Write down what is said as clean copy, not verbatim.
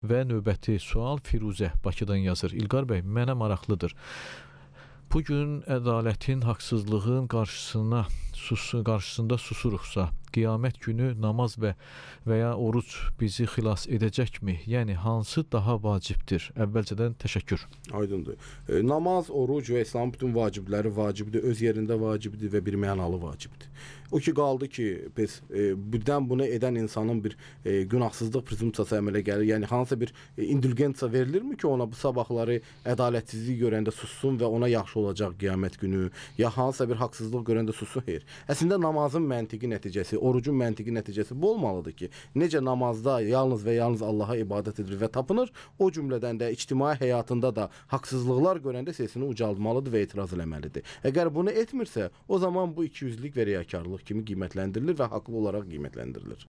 Və növbəti sual Firuzə Bakıdan yazır. İlqar bəy, mənə maraqlıdır. Bugün ədalətin, haqsızlığın qarşısında susuruqsa, qiyamət günü namaz və ya oruc bizi xilas edəcəkmi? Yəni, hansı daha vacibdir? Əvvəlcədən təşəkkür. Aydındır. Namaz, oruc və İslamın bütün vacibləri vacibdir, öz yerində vacibdir və bir mənalı vacibdir. O ki, qaldı ki, birdən bunu edən insanın bir günahsızlıq prezumpsiyası əmələ gəlir. Yəni, hansısa bir indulgensiya verilirmi ki, ona bu sabahları ədalətsizlik görəndə sussun və ona yaxşı olacaq qiyamət günü, ya hansısa bir haqsızlıq görəndə sussun? Xeyr. Əslində, namazın məntiqi nəticəsi, orucun məntiqi nəticəsi bu olmalıdır ki, necə namazda yalnız və yalnız Allaha ibadət edilir və tapınır, o cümlədən də ictimai həyatında da haqsızlıqlar görəndə sesini ucaldmalıdır və etiraz eləməlidir. Əgər bunu etmirsə, o zaman bu ikiyüzlülük və riyakarlıq kimi qiymətləndirilir və haqlı olaraq qiymətləndirilir.